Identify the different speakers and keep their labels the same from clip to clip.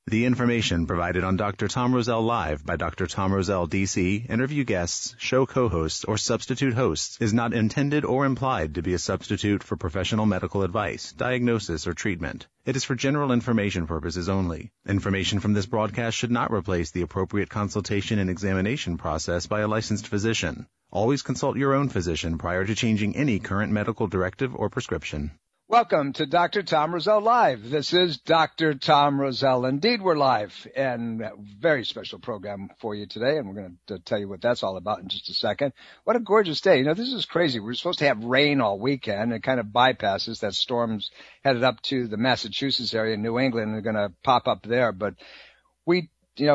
Speaker 1: The information provided on Dr. Tom Rosell Live by Dr. Tom Rosell, D.C., interview guests, show co-hosts, or substitute hosts is not intended or implied to be a substitute for professional medical advice, diagnosis, or treatment. It is for general information purposes only. Information from this broadcast should not replace the appropriate consultation and examination process by a licensed physician. Always consult your own physician prior to changing any current medical directive or prescription.
Speaker 2: Welcome to Dr. Tom Rosell Live. This is Dr. Tom Rosell. Indeed, we're live, and a very special program for you today, and we're going to tell you what that's all about in just a second. What a gorgeous day. You know, this is crazy. We're supposed to have rain all weekend. It kind of bypasses that storms headed up to the Massachusetts area in New England and are going to pop up there, but we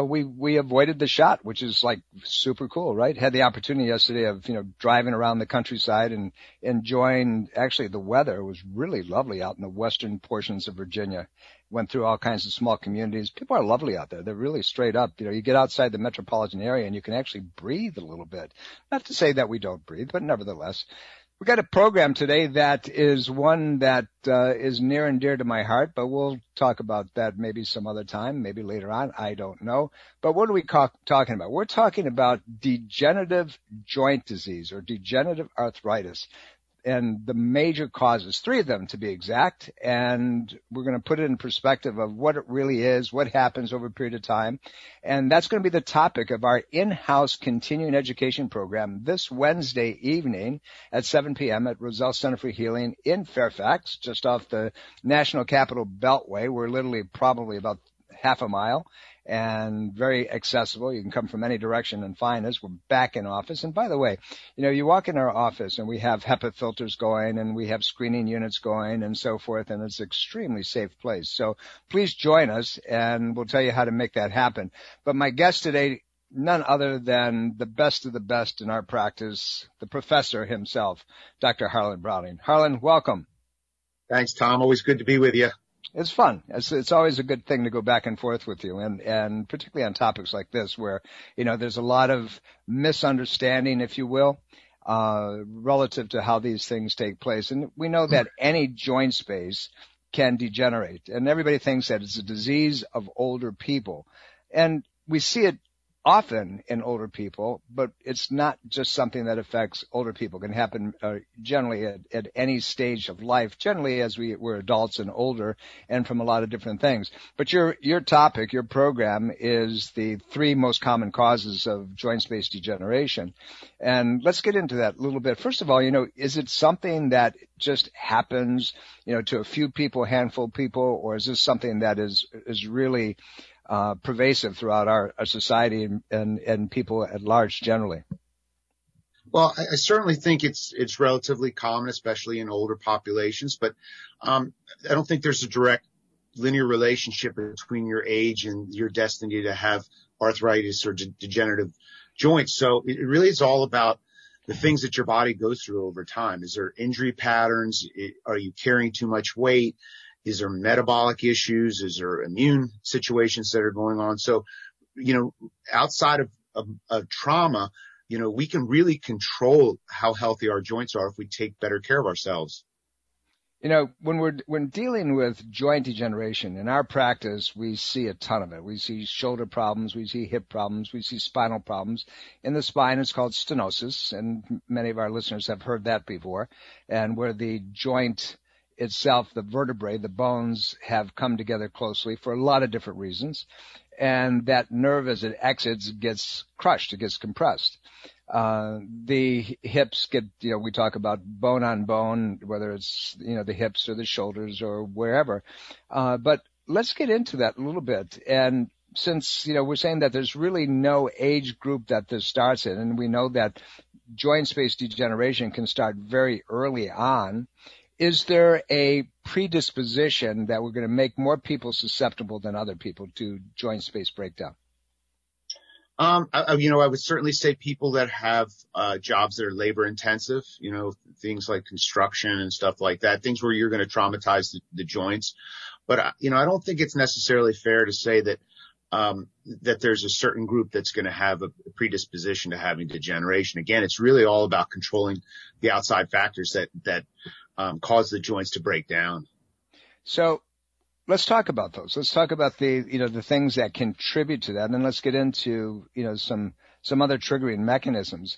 Speaker 2: avoided the shot, which is like super cool, right? Had the opportunity yesterday of, driving around the countryside and enjoying, actually the weather was really lovely out in the western portions of Virginia. Went through all kinds of small communities. People are lovely out there. They're really straight up. You get outside the metropolitan area and you can actually breathe a little bit. Not to say that we don't breathe, but nevertheless. We've got a program today that is one that is near and dear to my heart, but we'll talk about that maybe some other time, maybe later on. I don't know. But what are we talking about? We're talking about degenerative joint disease or degenerative arthritis and the major causes, 3 of them to be exact, and we're going to put it in perspective of what it really is, what happens over a period of time, and that's going to be the topic of our in-house continuing education program this Wednesday evening at 7 p.m. at Rosell Center for Healing in Fairfax, just off the National Capital Beltway. We're literally probably about half a mile and very accessible. You can come from any direction and find us. We're back in office. And by the way, you walk in our office and we have HEPA filters going and we have screening units going and so forth, and it's an extremely safe place. So please join us and we'll tell you how to make that happen. But my guest today, none other than the best of the best in our practice, the professor himself, Dr. Harlan Browning. Harlan, welcome.
Speaker 3: Thanks, Tom. Always good to be with you.
Speaker 2: It's fun. It's always a good thing to go back and forth with you, and particularly on topics like this where, there's a lot of misunderstanding, if you will, relative to how these things take place. And we know that any joint space can degenerate, and everybody thinks that it's a disease of older people. And we see it often in older people, but it's not just something that affects older people. It can happen generally at any stage of life, generally as we're adults and older, and from a lot of different things. But your topic, your program, is the 3 most common causes of joint space degeneration. And let's get into that a little bit. First of all, is it something that just happens, to a few people, a handful of people, or is this something that is really pervasive throughout our society and people at large generally?
Speaker 3: Well, I certainly think it's relatively common, especially in older populations, but I don't think there's a direct linear relationship between your age and your destiny to have arthritis or degenerative joints. So it really is all about the things that your body goes through over time. Is there injury patterns? Are you carrying too much weight? Is there metabolic issues? Is there immune situations that are going on? So, outside of trauma, we can really control how healthy our joints are if we take better care of ourselves.
Speaker 2: When dealing with joint degeneration in our practice, we see a ton of it. We see shoulder problems, we see hip problems, we see spinal problems. In the spine, it's called stenosis, and many of our listeners have heard that before, and where the joint itself, the vertebrae, the bones have come together closely for a lot of different reasons. And that nerve, as it exits, gets crushed, it gets compressed. The hips get, we talk about bone on bone, whether it's, the hips or the shoulders or wherever. But let's get into that a little bit. And since, we're saying that there's really no age group that this starts in, and we know that joint space degeneration can start very early on, is there a predisposition that we're going to make more people susceptible than other people to joint space breakdown?
Speaker 3: I would certainly say people that have jobs that are labor intensive, things like construction and stuff like that, things where you're going to traumatize the joints. But, I don't think it's necessarily fair to say that that there's a certain group that's going to have a predisposition to having degeneration. Again, it's really all about controlling the outside factors that cause the joints to break down.
Speaker 2: So let's talk about those. Let's talk about the things that contribute to that, and then let's get into, some other triggering mechanisms.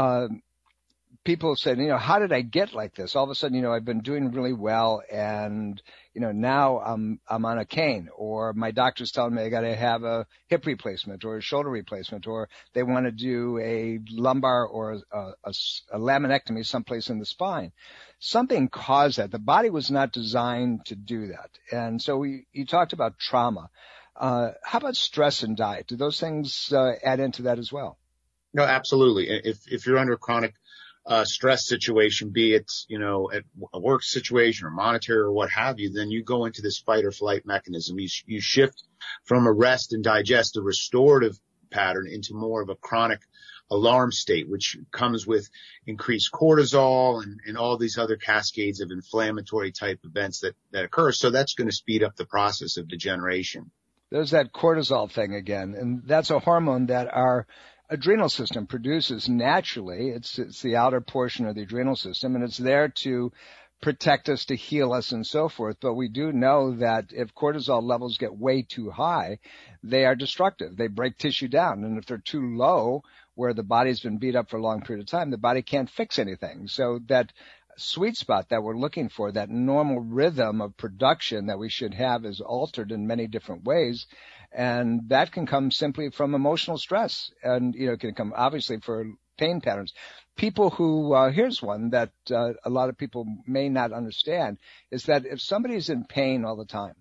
Speaker 2: People said, how did I get like this? All of a sudden, I've been doing really well, and now I'm on a cane, or my doctor's telling me I got to have a hip replacement or a shoulder replacement, or they want to do a lumbar or a laminectomy someplace in the spine. Something caused that. The body was not designed to do that, and so you talked about trauma. How about stress and diet? Do those things add into that as well?
Speaker 3: No, absolutely. If you're under chronic stress situation, be it, at a work situation or monetary or what have you, then you go into this fight or flight mechanism. You shift from a rest and digest, a restorative pattern, into more of a chronic alarm state, which comes with increased cortisol and all these other cascades of inflammatory type events that occur. So that's going to speed up the process of degeneration.
Speaker 2: There's that cortisol thing again, and that's a hormone that our adrenal system produces naturally. It's the outer portion of the adrenal system, and it's there to protect us, to heal us, and so forth. But we do know that if cortisol levels get way too high, they are destructive. They break tissue down. And if they're too low, where the body's been beat up for a long period of time, the body can't fix anything. So that sweet spot that we're looking for, that normal rhythm of production that we should have, is altered in many different ways. And that can come simply from emotional stress, and, it can come obviously for pain patterns. People who, here's one that a lot of people may not understand, is that if somebody's in pain all the time,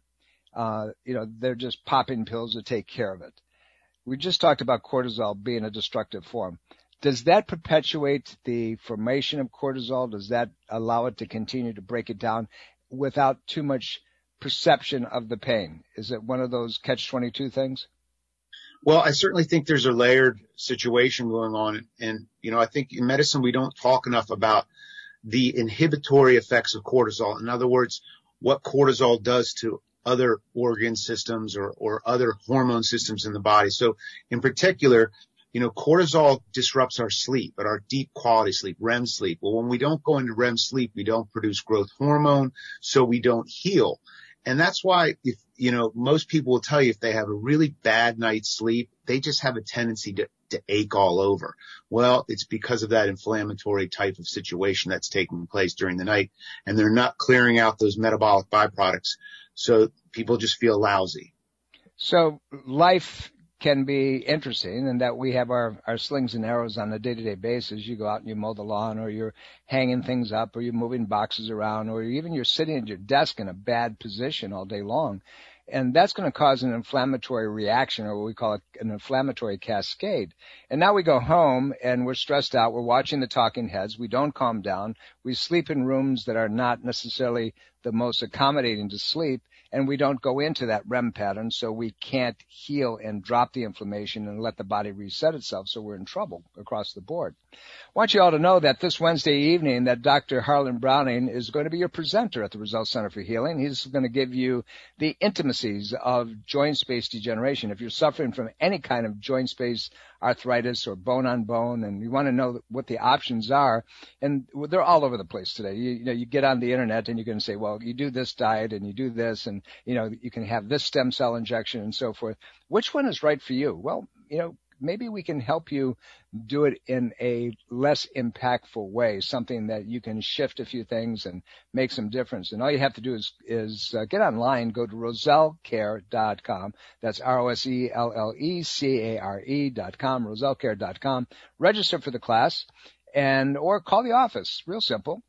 Speaker 2: they're just popping pills to take care of it. We just talked about cortisol being a destructive form. Does that perpetuate the formation of cortisol? Does that allow it to continue to break it down without too much perception of the pain? Is it one of those catch-22 things?
Speaker 3: Well, I certainly think there's a layered situation going on. And, I think in medicine, we don't talk enough about the inhibitory effects of cortisol. In other words, what cortisol does to other organ systems or other hormone systems in the body. So in particular, cortisol disrupts our sleep, but our deep quality sleep, REM sleep. Well, when we don't go into REM sleep, we don't produce growth hormone, so we don't heal. And that's why, if, most people will tell you if they have a really bad night's sleep, they just have a tendency to ache all over. Well, it's because of that inflammatory type of situation that's taking place during the night, and they're not clearing out those metabolic byproducts. So people just feel lousy.
Speaker 2: So life can be interesting in that we have our slings and arrows on a day-to-day basis. You go out and you mow the lawn, or you're hanging things up, or you're moving boxes around, or even you're sitting at your desk in a bad position all day long. And that's going to cause an inflammatory reaction, or what we call an inflammatory cascade. And now we go home and we're stressed out. We're watching the talking heads. We don't calm down. We sleep in rooms that are not necessarily the most accommodating to sleep. And we don't go into that REM pattern, so we can't heal and drop the inflammation and let the body reset itself, so we're in trouble across the board. I want you all to know that this Wednesday evening that Dr. Harlan Browning is going to be your presenter at the Results Center for Healing. He's going to give you the intimacies of joint space degeneration. If you're suffering from any kind of joint space arthritis or bone on bone, and you want to know what the options are, and they're all over the place today. You get on the internet and you can say, well, you do this diet and you do this, and you can have this stem cell injection and so forth. Which one is right for you? Well, maybe we can help you do it in a less impactful way, something that you can shift a few things and make some difference. And all you have to do is get online, go to RosellCare.com. That's ROSELLECARE.com, RosellCare.com. Register for the class. Or call the office, real simple,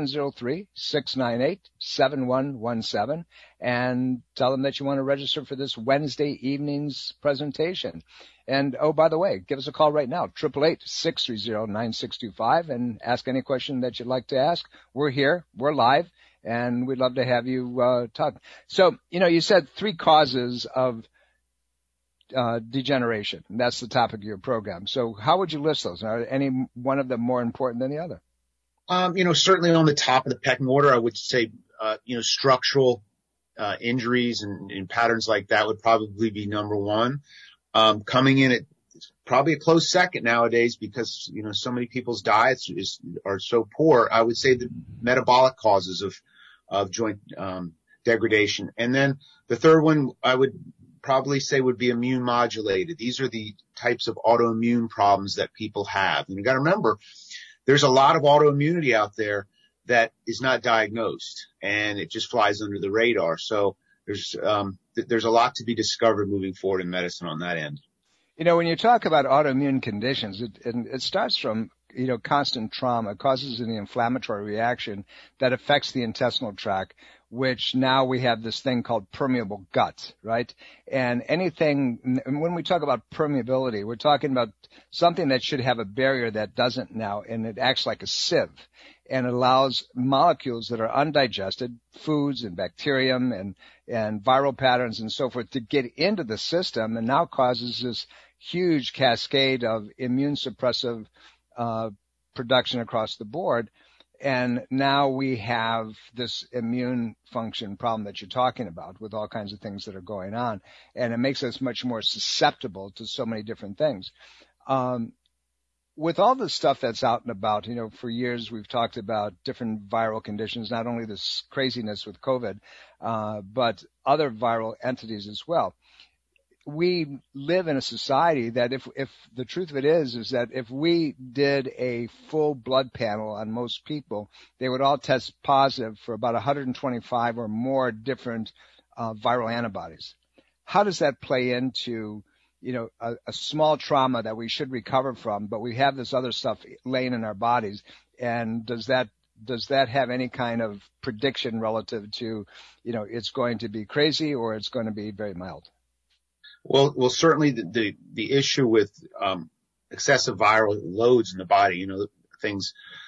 Speaker 2: 703-698-7117, and tell them that you want to register for this Wednesday evening's presentation. And, oh, by the way, give us a call right now, 888-630-9625, and ask any question that you'd like to ask. We're here, we're live, and we'd love to have you talk. So, you said 3 causes of degeneration. That's the topic of your program. So how would you list those? Are any one of them more important than the other?
Speaker 3: Certainly on the top of the pecking order, I would say, structural injuries and patterns like that would probably be number one. Coming in at probably a close second nowadays because, so many people's diets are so poor. I would say the metabolic causes of joint degradation. And then the third one I would probably say would be immune modulated. These are the types of autoimmune problems that people have. And you got to remember, there's a lot of autoimmunity out there that is not diagnosed, and it just flies under the radar. So there's a lot to be discovered moving forward in medicine on that end.
Speaker 2: You know, when you talk about autoimmune conditions, it starts from, you know, constant trauma. It causes an inflammatory reaction that affects the intestinal tract, which now we have this thing called permeable gut, right? And when we talk about permeability, we're talking about something that should have a barrier that doesn't now, and it acts like a sieve, and it allows molecules that are undigested, foods and bacterium and viral patterns and so forth, to get into the system, and now causes this huge cascade of immune suppressive production across the board. And now we have this immune function problem that you're talking about, with all kinds of things that are going on. And it makes us much more susceptible to so many different things. With all the stuff that's out and about, you know, for years we've talked about different viral conditions, not only this craziness with COVID, but other viral entities as well. We live in a society that if the truth of it is that if we did a full blood panel on most people, they would all test positive for about 125 or more different viral antibodies. How does that play into, you know, a small trauma that we should recover from, but we have this other stuff laying in our bodies? And does that have any kind of prediction relative to, you know, it's going to be crazy or it's going to be very mild?
Speaker 3: Well, certainly the issue with excessive viral loads in the body, you know, things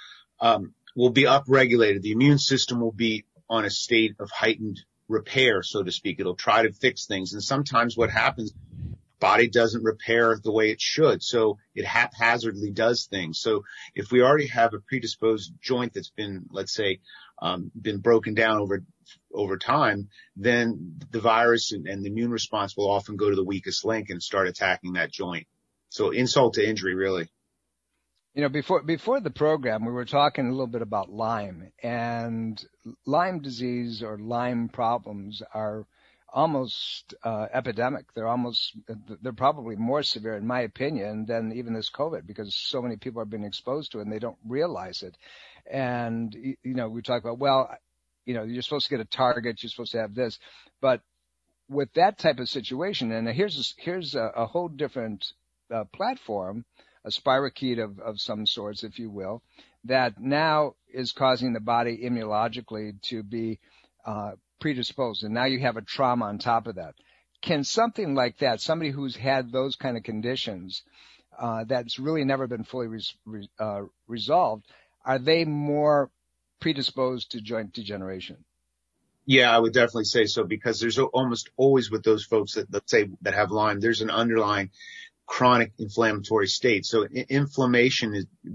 Speaker 3: will be upregulated. The immune system will be on a state of heightened repair, so to speak. It'll try to fix things, and sometimes what happens, body doesn't repair the way it should, so it haphazardly does things. So if we already have a predisposed joint that's been, let's say, been broken down over time, then the virus and the immune response will often go to the weakest link and start attacking that joint. So insult to injury, really.
Speaker 2: You know, before the program, we were talking a little bit about Lyme, and Lyme disease or Lyme problems are almost epidemic. They're probably more severe, in my opinion, than even this COVID, because so many people are being exposed to it and they don't realize it. And, you know, we talk about, well, you know, you're supposed to get a target, you're supposed to have this, but with that type of situation, and here's a whole different platform, a spirochete of some sorts, if you will, that now is causing the body immunologically to be predisposed, and now you have a trauma on top of that. Can something like that, somebody who's had those kind of conditions that's really never been fully resolved, are they more predisposed to joint degeneration?
Speaker 3: Yeah, I would definitely say so, because there's almost always with those folks that, let's say, that have Lyme, there's an underlying chronic inflammatory state. So inflammation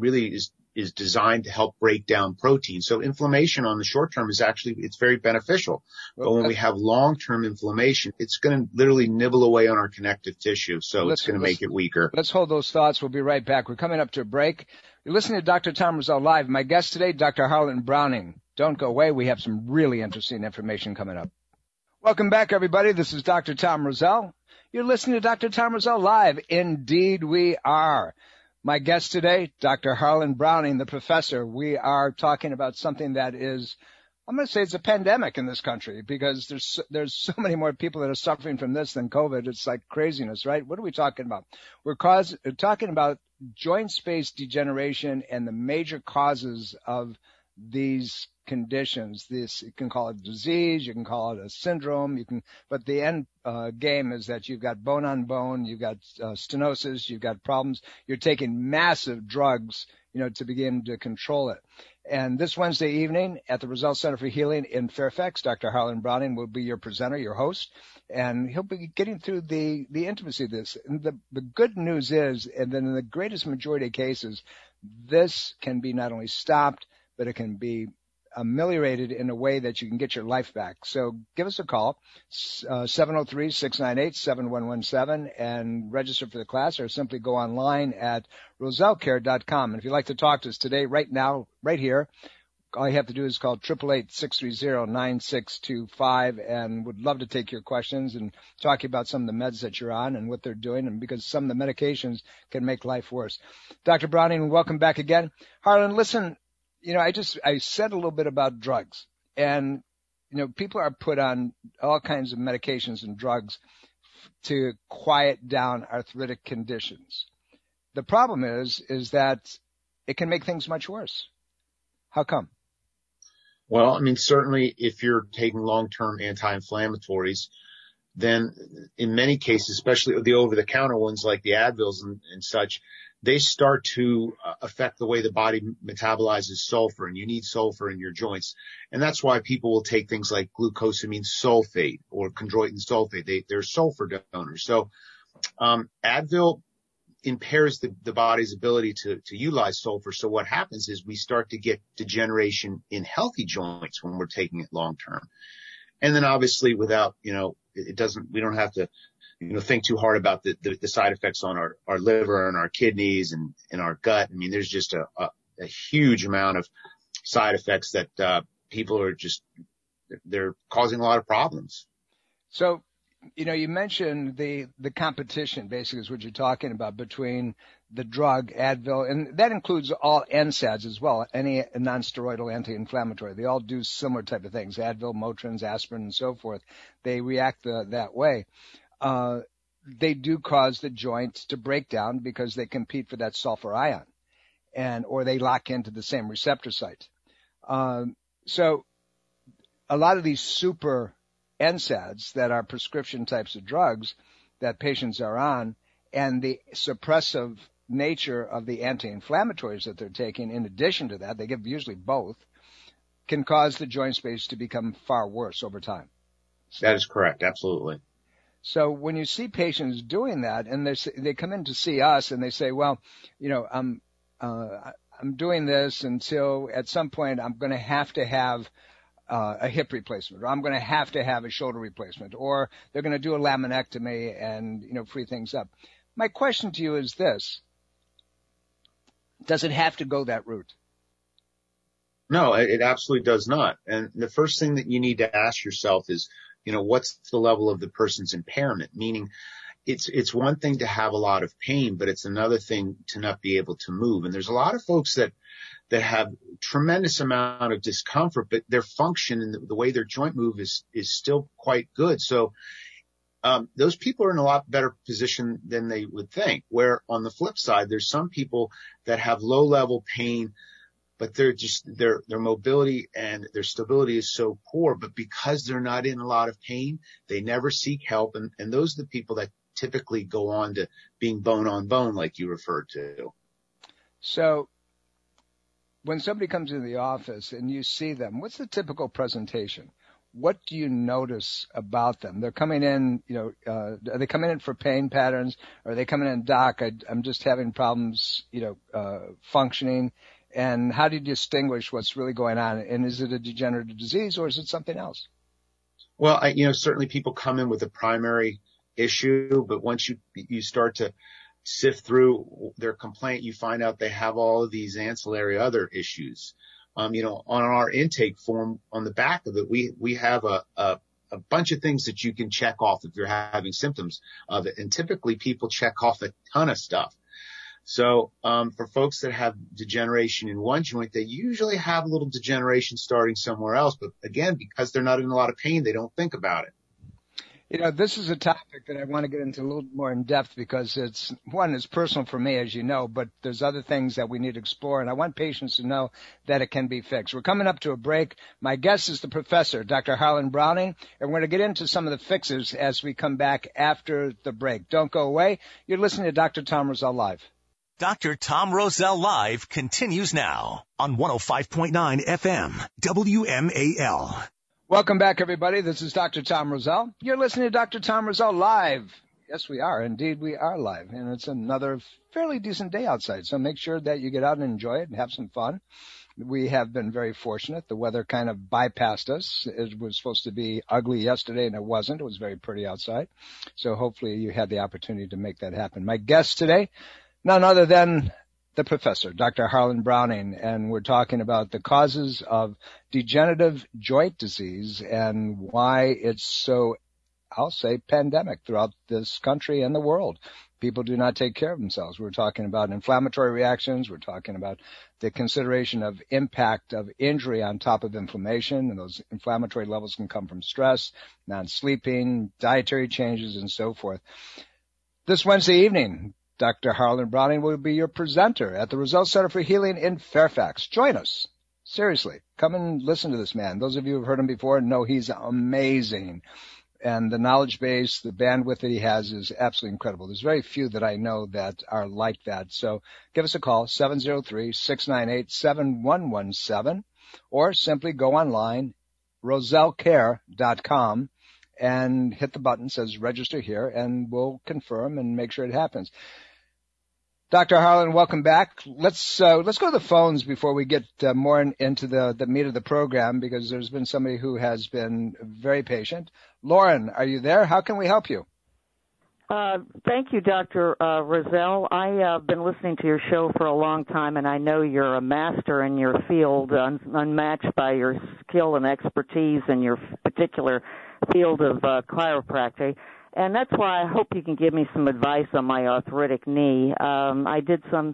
Speaker 3: is designed to help break down protein. So inflammation on the short term it's very beneficial. But when we have long-term inflammation, it's going to literally nibble away on our connective tissue. So it's going to make it weaker.
Speaker 2: Let's hold those thoughts. We'll be right back. We're coming up to a break. You're listening to Dr. Tom Rosell Live. My guest today, Dr. Harlan Browning. Don't go away. We have some really interesting information coming up. Welcome back, everybody. This is Dr. Tom Rosell. You're listening to Dr. Tom Rosell Live. Indeed, we are. My guest today, Dr. Harlan Browning, the professor. We are talking about something that is, I'm going to say it's a pandemic in this country, because there's so many more people that are suffering from this than COVID. It's like craziness, right? What are we talking about? We're talking about joint space degeneration and the major causes of these conditions. You can call it disease, you can call it a syndrome, but the end game is that you've got bone on bone, you've got stenosis, you've got problems. You're taking massive drugs, you know, to begin to control it. And this Wednesday evening at the Rosell Center for Healing in Fairfax, Dr. Harlan Browning will be your presenter, your host, and he'll be getting through the intimacy of this. And the good news is, and then in the greatest majority of cases, this can be not only stopped, but it can be ameliorated in a way that you can get your life back. So give us a call, 703-698-7117, and register for the class, or simply go online at rosellcare.com. And if you'd like to talk to us today, right now, right here, All you have to do is call 888-630-9625, and would love to take your questions and talk about some of the meds that you're on and what they're doing, and because some of the medications can make life worse. Dr. Browning, welcome back again. Harlan, listen, I said a little bit about drugs, and, people are put on all kinds of medications and drugs to quiet down arthritic conditions. The problem is that it can make things much worse. How come?
Speaker 3: Well, certainly if you're taking long-term anti-inflammatories, then in many cases, especially the over-the-counter ones like the Advils and such, they start to affect the way the body metabolizes sulfur, and you need sulfur in your joints. And that's why people will take things like glucosamine sulfate or chondroitin sulfate. They're sulfur donors. So Advil impairs the body's ability to utilize sulfur. So what happens is we start to get degeneration in healthy joints when we're taking it long term. And then obviously we don't have to, think too hard about the side effects on our liver and our kidneys and our gut. There's just a huge amount of side effects that people are they're causing a lot of problems.
Speaker 2: So, you mentioned the competition, basically, is what you're talking about between the drug Advil, and that includes all NSAIDs as well, any non-steroidal anti-inflammatory. They all do similar type of things, Advil, Motrins, aspirin, and so forth. They react that way. They do cause the joints to break down because they compete for that sulfur ion, or they lock into the same receptor site. So a lot of these super NSAIDs that are prescription types of drugs that patients are on, and the suppressive nature of the anti-inflammatories that they're taking, in addition to that, they give usually both, can cause the joint space to become far worse over time.
Speaker 3: That is correct. Absolutely.
Speaker 2: So when you see patients doing that, and they come in to see us and they say, well, I'm doing this until at some point I'm going to have a hip replacement, or I'm going to have a shoulder replacement, or they're going to do a laminectomy and, free things up. My question to you is this: does it have to go that route?
Speaker 3: No, it absolutely does not. And the first thing that you need to ask yourself is, what's the level of the person's impairment? Meaning, it's one thing to have a lot of pain, but it's another thing to not be able to move. And there's a lot of folks that have tremendous amount of discomfort, but their function and the way their joint move is still quite good. So those people are in a lot better position than they would think. Where on the flip side, there's some people that have low level pain, but their mobility and their stability is so poor. But because they're not in a lot of pain, they never seek help. And those are the people that typically go on to being bone on bone, like you referred to.
Speaker 2: So when somebody comes into the office and you see them, what's the typical presentation? What do you notice about them? They're coming in, are they coming in for pain patterns? Or are they coming in, doc, I'm just having problems, functioning? And how do you distinguish what's really going on? And is it a degenerative disease or is it something else?
Speaker 3: Well, certainly people come in with a primary issue, but once you start to sift through their complaint, you find out they have all of these ancillary other issues. On our intake form on the back of it, we have a bunch of things that you can check off if you're having symptoms of it. And typically people check off a ton of stuff. So, for folks that have degeneration in one joint, they usually have a little degeneration starting somewhere else. But again, because they're not in a lot of pain, they don't think about it.
Speaker 2: This is a topic that I want to get into a little more in depth because it's personal for me, as you know, but there's other things that we need to explore, and I want patients to know that it can be fixed. We're coming up to a break. My guest is the professor, Dr. Harlan Browning, and we're going to get into some of the fixes as we come back after the break. Don't go away. You're listening to Dr. Tom Rosell Live.
Speaker 4: Dr. Tom Rosell Live continues now on 105.9 FM, WMAL.
Speaker 2: Welcome back, everybody. This is Dr. Tom Rosell. You're listening to Dr. Tom Rosell Live. Yes, we are. Indeed, we are live. And it's another fairly decent day outside. So make sure that you get out and enjoy it and have some fun. We have been very fortunate. The weather kind of bypassed us. It was supposed to be ugly yesterday, and it wasn't. It was very pretty outside. So hopefully you had the opportunity to make that happen. My guest today, none other than the the professor, Dr. Harlan Browning, and we're talking about the causes of degenerative joint disease and why it's so, I'll say, pandemic throughout this country and the world. People do not take care of themselves. We're talking about inflammatory reactions. We're talking about the consideration of impact of injury on top of inflammation, and those inflammatory levels can come from stress, non-sleeping, dietary changes, and so forth. This Wednesday evening, Dr. Harlan Browning will be your presenter at the Roselle Center for Healing in Fairfax. Join us. Seriously, come and listen to this man. Those of you who have heard him before know he's amazing. And the knowledge base, the bandwidth that he has is absolutely incredible. There's very few that I know that are like that. So give us a call, 703-698-7117, or simply go online, rosellecare.com, and hit the button that says register here, and we'll confirm and make sure it happens. Dr. Harlan, welcome back. Let's go to the phones before we get more into the meat of the program, because there's been somebody who has been very patient. Lauren, are you there? How can we help you?
Speaker 5: Thank you, Dr. Roselle. I have been listening to your show for a long time, and I know you're a master in your field, unmatched by your skill and expertise in your particular field of chiropractic. And that's why I hope you can give me some advice on my arthritic knee. I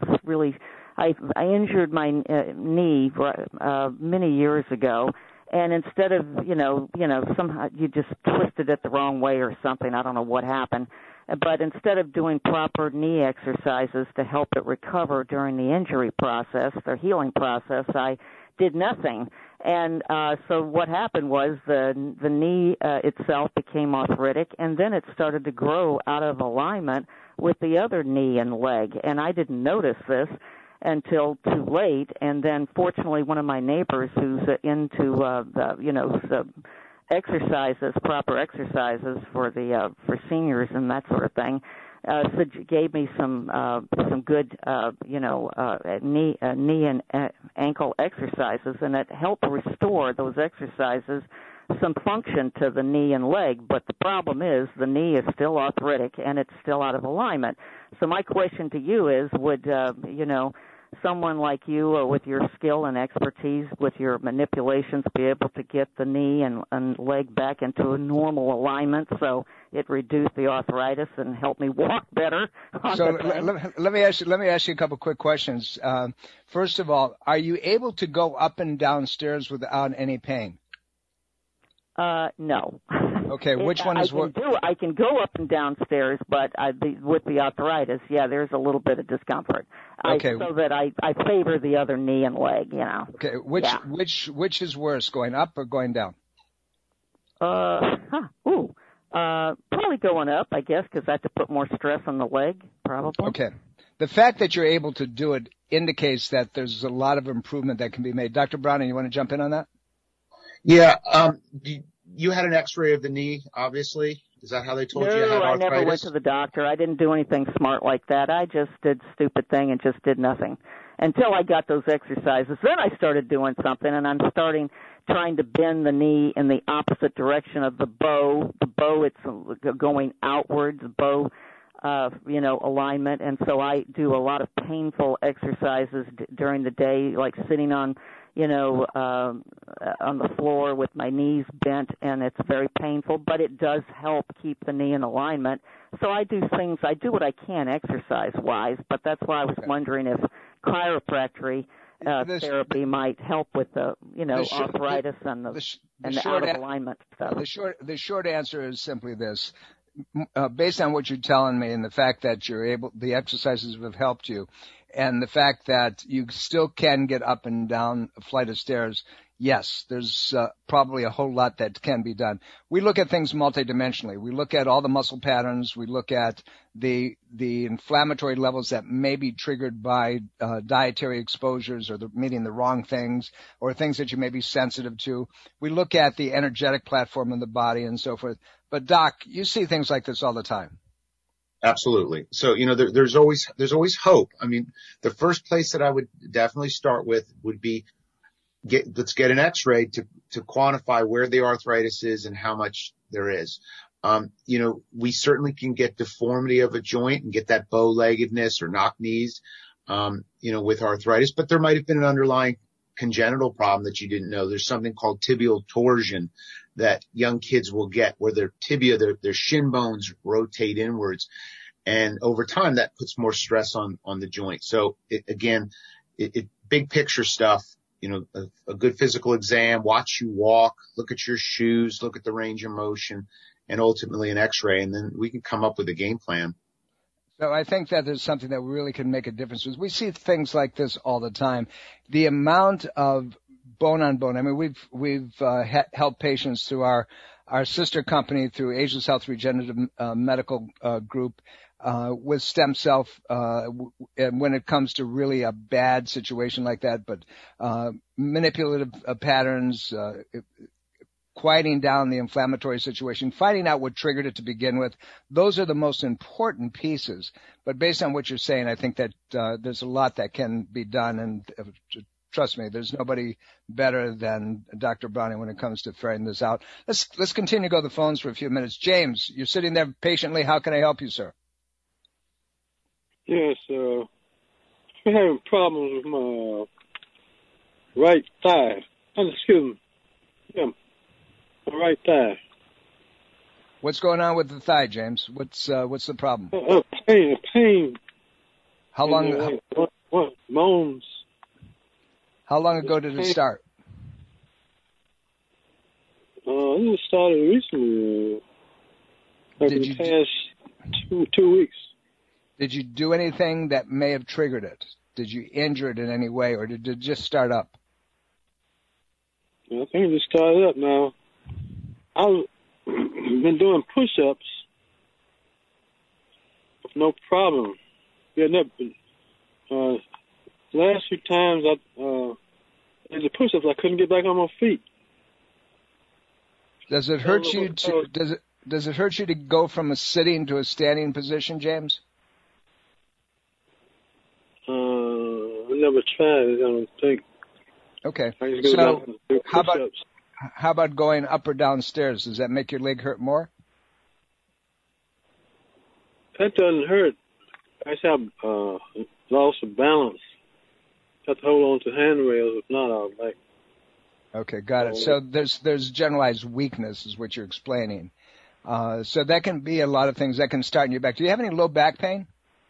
Speaker 5: injured my knee many years ago, and instead of, somehow you just twisted it the wrong way or something. I don't know what happened. But instead of doing proper knee exercises to help it recover during the injury process, the healing process, I did nothing. And so what happened was the knee itself became arthritic, and then it started to grow out of alignment with the other knee and leg. And I didn't notice this until too late. And then fortunately one of my neighbors who's into the exercises, proper exercises for seniors and that sort of thing, gave me some good knee and ankle exercises, and it helped restore those exercises some function to the knee and leg. But the problem is the knee is still arthritic and it's still out of alignment. So my question to you is, would someone like you, or with your skill and expertise with your manipulations, be able to get the knee and leg back into a normal alignment so it reduce the arthritis and help me walk better?
Speaker 2: So let me ask you a couple quick questions. First of all, are you able to go up and down stairs without any pain?
Speaker 5: No.
Speaker 2: Okay, which one is what?
Speaker 5: I can go up and down stairs, but with the arthritis, there's a little bit of discomfort.
Speaker 2: Okay.
Speaker 5: So that I favor the other knee and leg,
Speaker 2: Okay, which is worse, going up or going down?
Speaker 5: Probably going up, I guess, because I have to put more stress on the leg, probably.
Speaker 2: Okay. The fact that you're able to do it indicates that there's a lot of improvement that can be made. Dr. Browning, you want to jump in on that?
Speaker 3: Yeah. You had an x-ray of the knee, obviously. Is that how they told you you had arthritis?
Speaker 5: No, I never went to the doctor. I didn't do anything smart like that. I just did stupid thing and just did nothing until I got those exercises. Then I started doing something, and I'm trying to bend the knee in the opposite direction of the bow. The bow, it's going outwards, the bow, alignment. And so I do a lot of painful exercises during the day, like sitting on the floor with my knees bent, and it's very painful, but it does help keep the knee in alignment. So I do what I can exercise-wise, but that's why I was wondering if chiropractic therapy might help with the arthritis and the out-of-alignment stuff.
Speaker 2: The short answer is simply this. Based on what you're telling me and the fact that the exercises have helped you, and the fact that you still can get up and down a flight of stairs, yes, there's probably a whole lot that can be done. We look at things multidimensionally. We look at all the muscle patterns. We look at the inflammatory levels that may be triggered by dietary exposures or eating the wrong things or things that you may be sensitive to. We look at the energetic platform of the body and so forth. But Doc, you see things like this all the time.
Speaker 3: Absolutely. So, there's always hope. I mean, the first place that I would definitely start with would be let's get an x-ray to quantify where the arthritis is and how much there is. We certainly can get deformity of a joint and get that bow-leggedness or knock knees. with arthritis, but there might have been an underlying congenital problem that you didn't know. There's something called tibial torsion that young kids will get, where their tibia, their shin bones rotate inwards. And over time, that puts more stress on the joint. So big picture stuff, a good physical exam, watch you walk, look at your shoes, look at the range of motion, and ultimately an x-ray. And then we can come up with a game plan.
Speaker 2: So I think that there's something that really can make a difference. We see things like this all the time. The amount of bone on bone. I mean, we've helped patients through our sister company, through Ageless Health Regenerative Medical Group, with stem cell, and when it comes to really a bad situation like that, but manipulative patterns, quieting down the inflammatory situation, finding out what triggered it to begin with. Those are the most important pieces. But based on what you're saying, I think that there's a lot that can be done. And trust me, there's nobody better than Dr. Browning when it comes to ferreting this out. Let's continue to go to the phones for a few minutes. James, you're sitting there patiently. How can I help you, sir?
Speaker 6: Yes, I'm having problems with my right thigh. Excuse me. Yeah. My right thigh.
Speaker 2: What's going on with the thigh, James? What's the problem?
Speaker 6: Pain.
Speaker 2: How long?
Speaker 6: What bones?
Speaker 2: How long ago did it start?
Speaker 6: It started recently. The past 2 weeks.
Speaker 2: Did you do anything that may have triggered it? Did you injure it in any way, or did it just start up?
Speaker 6: I think it just started up now. I've been doing push-ups with no problem. Yeah, last few times did the push-ups, I couldn't get back on my feet.
Speaker 2: Does it hurt you to does it hurt you to go from a sitting to a standing position, James?
Speaker 6: I never tried it, I don't think.
Speaker 2: Okay.
Speaker 6: So
Speaker 2: how about going up or down stairs? Does that make your leg hurt more?
Speaker 6: That doesn't hurt. I just have loss of balance. Have to hold on to handrails. If not, I'll like.
Speaker 2: Okay, got it. So there's generalized weakness is what you're explaining. So that can be a lot of things that can start in your back. Do you have any low back pain?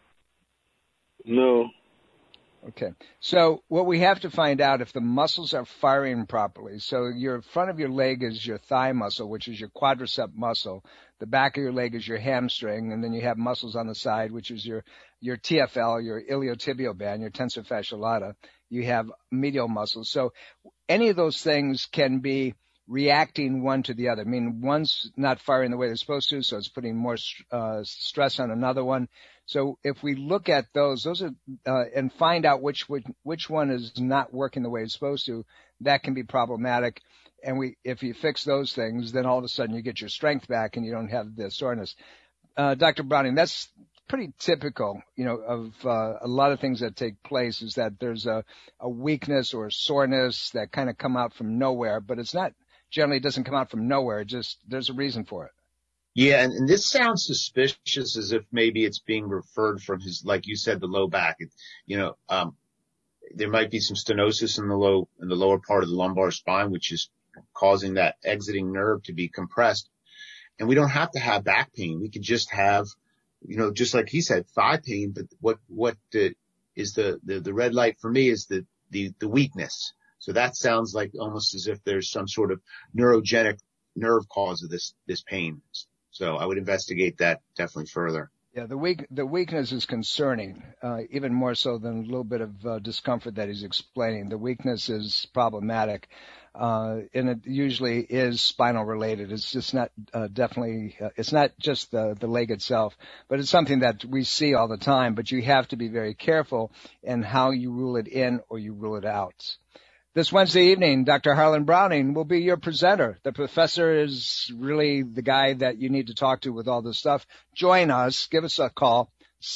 Speaker 6: No.
Speaker 2: Okay. So what we have to find out if the muscles are firing properly. So your front of your leg is your thigh muscle, which is your quadricep muscle. The back of your leg is your hamstring, and then you have muscles on the side, which is your TFL, your iliotibial band, your tensor fasciae lata. You have medial muscles. So any of those things can be reacting one to the other. I mean, one's not firing the way they're supposed to, so it's putting more stress on another one. So if we look at those are and find out which one is not working the way it's supposed to, that can be problematic. And if you fix those things, then all of a sudden you get your strength back and you don't have the soreness. Dr. Browning, that's pretty typical, of a lot of things that take place is that there's a weakness or a soreness that kind of come out from nowhere, but it's not. Generally, it doesn't come out from nowhere. There's a reason for it.
Speaker 3: Yeah, and this sounds suspicious, as if maybe it's being referred from his, like you said, the low back. There might be some stenosis in the lower part of the lumbar spine, which is causing that exiting nerve to be compressed. And we don't have to have back pain. We could just have, just like he said, thigh pain. But what is the red light for me is the weakness. So that sounds like almost as if there's some sort of neurogenic nerve cause of this pain. So I would investigate that definitely further.
Speaker 2: Yeah, the weakness is concerning, even more so than a little bit of discomfort that he's explaining. The weakness is problematic, and it usually is spinal related. It's just not it's not just the leg itself, but it's something that we see all the time. But you have to be very careful in how you rule it in or you rule it out. This Wednesday evening, Dr. Harlan Browning will be your presenter. The professor is really the guy that you need to talk to with all this stuff. Join us. Give us a call,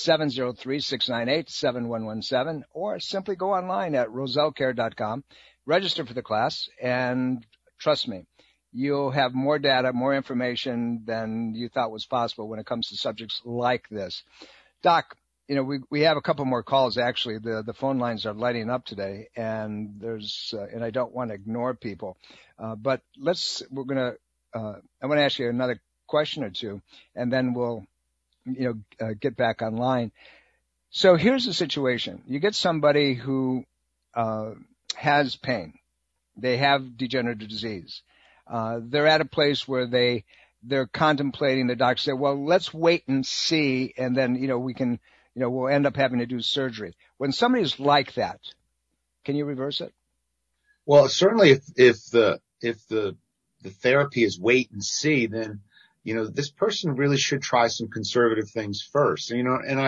Speaker 2: 703-698-7117, or simply go online at rosellcare.com, register for the class, and trust me, you'll have more data, more information than you thought was possible when it comes to subjects like this. Doc, we have a couple more calls. Actually, the phone lines are lighting up today, and and I don't want to ignore people. But I want to ask you another question or two, and then we'll, get back online. So here's the situation. You get somebody who, has pain. They have degenerative disease. They're at a place where they're contemplating, the doctor said, well, let's wait and see, and then, we can, we'll end up having to do surgery. When somebody's like that, can you reverse it?
Speaker 3: Well, certainly if the therapy is wait and see, then, this person really should try some conservative things first. And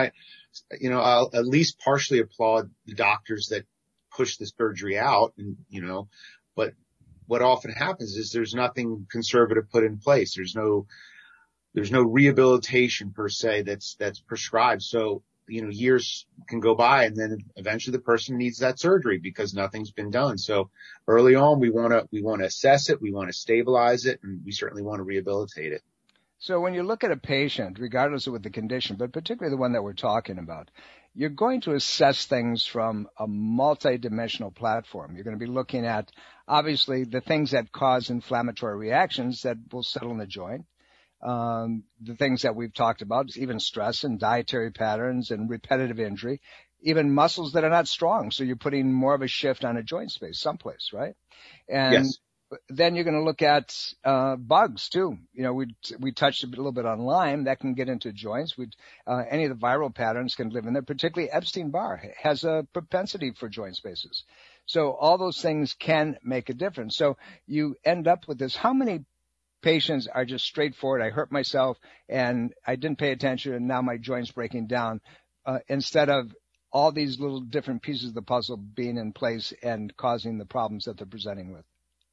Speaker 3: I'll at least partially applaud the doctors that push the surgery out, and, but what often happens is there's nothing conservative put in place. There's no rehabilitation per se that's prescribed. So, years can go by, and then eventually the person needs that surgery because nothing's been done. So early on, we want to assess it. We want to stabilize it, and we certainly want to rehabilitate it.
Speaker 2: So when you look at a patient, regardless of what the condition, but particularly the one that we're talking about, you're going to assess things from a multidimensional platform. You're going to be looking at, obviously, the things that cause inflammatory reactions that will settle in the joint. The things that we've talked about, even stress and dietary patterns and repetitive injury, even muscles that are not strong. So you're putting more of a shift on a joint space someplace, right? And
Speaker 3: yes.
Speaker 2: Then you're going to look at bugs too. We touched a little bit on Lyme that can get into joints. Any of the viral patterns can live in there. Particularly Epstein-Barr has a propensity for joint spaces. So all those things can make a difference. So you end up with this. How many patients are just straightforward? I hurt myself and I didn't pay attention, and now my joint's breaking down. Instead of all these little different pieces of the puzzle being in place and causing the problems that they're presenting with.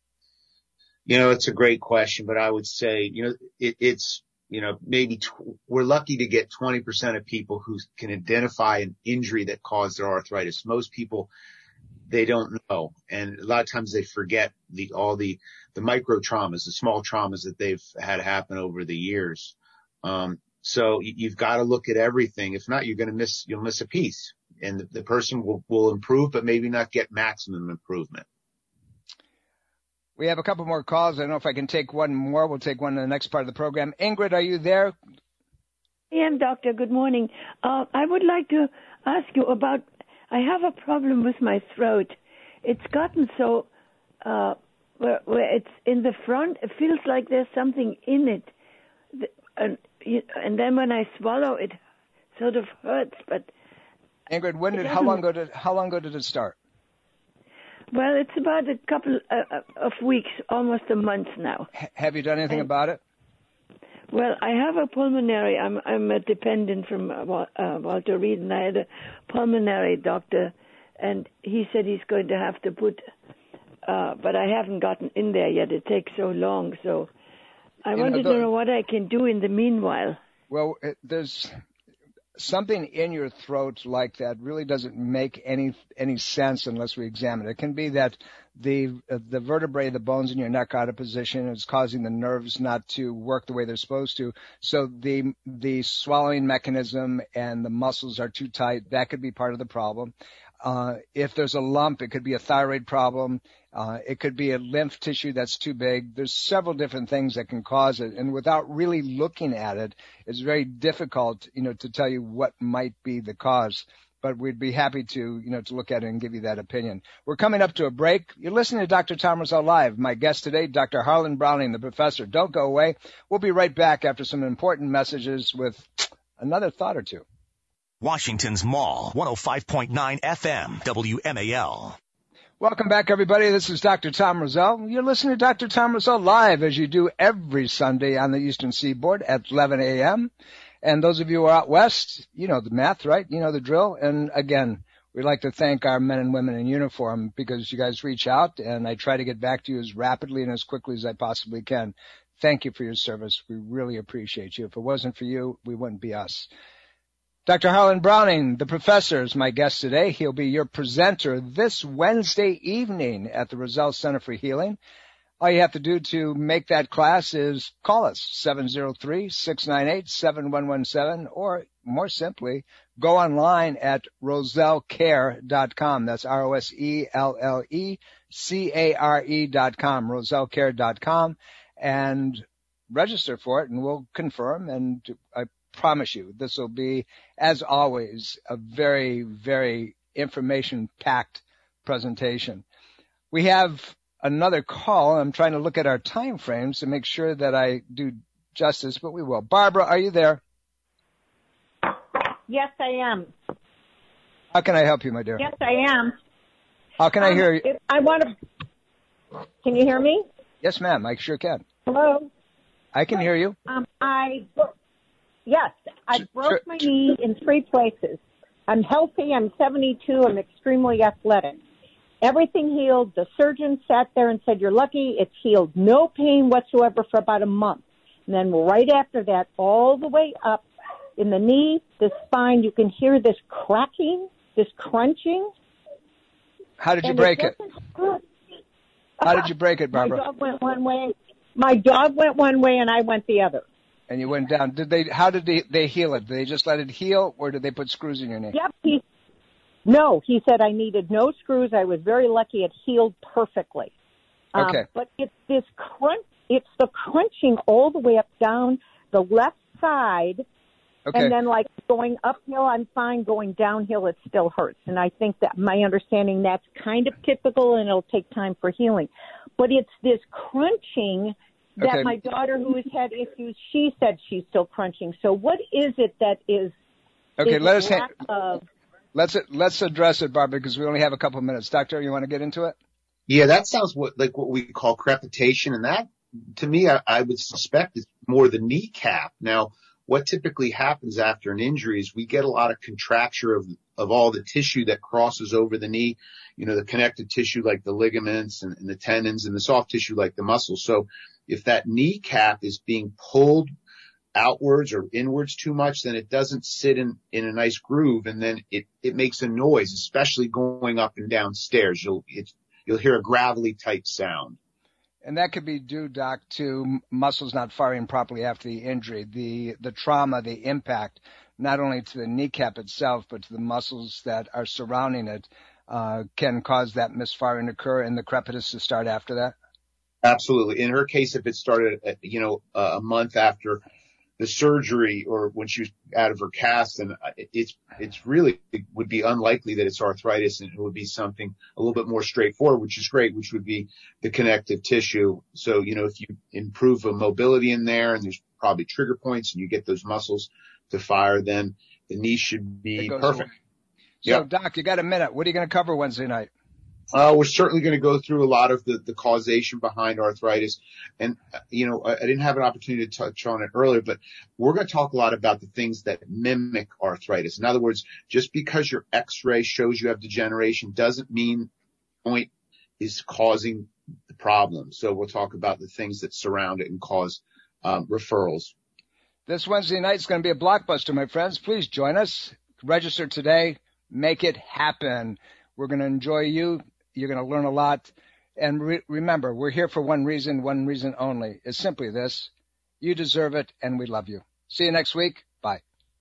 Speaker 3: It's a great question, but I would say, maybe we're lucky to get 20% of people who can identify an injury that caused their arthritis. Most people, they don't know. And a lot of times they forget all the micro traumas, the small traumas that they've had happen over the years. So you've got to look at everything. If not, you'll miss a piece, and the person will improve, but maybe not get maximum improvement.
Speaker 2: We have a couple more calls. I don't know if I can take one more. We'll take one in the next part of the program. Ingrid, are you there?
Speaker 7: I am, Doctor. Good morning. I would like to ask you about, I have a problem with my throat. It's gotten so, where it's in the front, it feels like there's something in it. And then when I swallow, it sort of hurts. But
Speaker 2: Ingrid, how long ago did it start?
Speaker 7: Well, it's about a couple of weeks, almost a month now.
Speaker 2: Have you done anything about it?
Speaker 7: Well, I have a pulmonary. I'm a dependent from Walter Reed, and I had a pulmonary doctor, and he said he's going to have to put, but I haven't gotten in there yet. It takes so long, so I wanted to know what I can do in the meanwhile.
Speaker 2: Well, there's something in your throat like that really doesn't make any sense unless we examine it. It can be that the vertebrae, the bones in your neck, are out of position. It's causing the nerves not to work the way they're supposed to. So the swallowing mechanism and the muscles are too tight. That could be part of the problem. If there's a lump, it could be a thyroid problem. It could be a lymph tissue that's too big. There's several different things that can cause it. And without really looking at it, it's very difficult, to tell you what might be the cause. But we'd be happy to look at it and give you that opinion. We're coming up to a break. You're listening to Dr. Tom Rosell Live. My guest today, Dr. Harlan Browning, the professor. Don't go away. We'll be right back after some important messages with another thought or two.
Speaker 4: Washington's Mall, 105.9 FM, WMAL.
Speaker 2: Welcome back, everybody. This is Dr. Tom Rosell. You're listening to Dr. Tom Rosell Live, as you do every Sunday on the Eastern Seaboard at 11 a.m. And those of you who are out west, you know the math, right? You know the drill. And again, we'd like to thank our men and women in uniform because you guys reach out, and I try to get back to you as rapidly and as quickly as I possibly can. Thank you for your service. We really appreciate you. If it wasn't for you, we wouldn't be us. Dr. Harlan Browning, the professor, is my guest today. He'll be your presenter this Wednesday evening at the Rosell Center for Healing. All you have to do to make that class is call us, 703-698-7117, or more simply, go online at rosellcare.com. That's ROSELLECARE.com, rosellcare.com, and register for it, and we'll confirm. And I promise you, this will be, as always, a very, very information-packed presentation. We have another call. I'm trying to look at our time frames to make sure that I do justice, but we will. Barbara, are you there?
Speaker 8: Yes, I am.
Speaker 2: How can I help you, my dear?
Speaker 8: Yes, I am.
Speaker 2: How can I hear you?
Speaker 8: Can you hear me?
Speaker 2: Yes, ma'am. I sure can.
Speaker 8: Hello?
Speaker 2: I can hear you.
Speaker 8: I broke my knee in 3 places. I'm healthy. I'm 72. I'm extremely athletic. Everything healed. The surgeon sat there and said, "You're lucky. It's healed. No pain whatsoever for about a month." And then right after that, all the way up in the knee, the spine, you can hear this cracking, this crunching.
Speaker 2: How did you break it? How did you break it, Barbara?
Speaker 8: My dog went one way. My dog went one way and I went the other.
Speaker 2: And you went down. How did they heal it? Did they just let it heal, or did they put screws in your knee?
Speaker 8: Yep. He said I needed no screws. I was very lucky. It healed perfectly.
Speaker 2: Okay.
Speaker 8: But it's this crunch. It's the crunching all the way up down the left side.
Speaker 2: Okay.
Speaker 8: And then like going uphill, I'm fine. Going downhill, it still hurts. And I think that my understanding that's kind of typical and it'll take time for healing. But it's this crunching that my daughter who has had issues, she said she's still crunching. So what is it that is?
Speaker 2: Okay, let's address it, Barbara, because we only have a couple of minutes. Doctor, you want to get into it?
Speaker 3: Yeah, that sounds like what we call crepitation, and that, to me, I would suspect is more the kneecap. Now, what typically happens after an injury is we get a lot of contracture of all the tissue that crosses over the knee, the connective tissue like the ligaments and the tendons, and the soft tissue like the muscles. So if that kneecap is being pulled outwards or inwards too much, then it doesn't sit in a nice groove, and then it makes a noise, especially going up and down stairs. You'll hear a gravelly type sound.
Speaker 2: And that could be due, Doc, to muscles not firing properly after the injury, the trauma, the impact, not only to the kneecap itself, but to the muscles that are surrounding it, can cause that misfiring to occur and the crepitus to start after that?
Speaker 3: Absolutely. In her case, if it started, a month after the surgery or when she was out of her cast, and it would be unlikely that it's arthritis, and it would be something a little bit more straightforward, which is great, which would be the connective tissue. So, if you improve the mobility in there and there's probably trigger points and you get those muscles to fire, then the knee should be perfect.
Speaker 2: So, Doc, you got a minute. What are you going to cover Wednesday night?
Speaker 3: We're certainly going to go through a lot of the causation behind arthritis. And, I didn't have an opportunity to touch on it earlier, but we're going to talk a lot about the things that mimic arthritis. In other words, just because your x-ray shows you have degeneration doesn't mean the joint is causing the problem. So we'll talk about the things that surround it and cause referrals.
Speaker 2: This Wednesday night is going to be a blockbuster, my friends. Please join us. Register today. Make it happen. We're going to enjoy you. You're going to learn a lot. And remember, we're here for one reason only. It's simply this. You deserve it, and we love you. See you next week. Bye.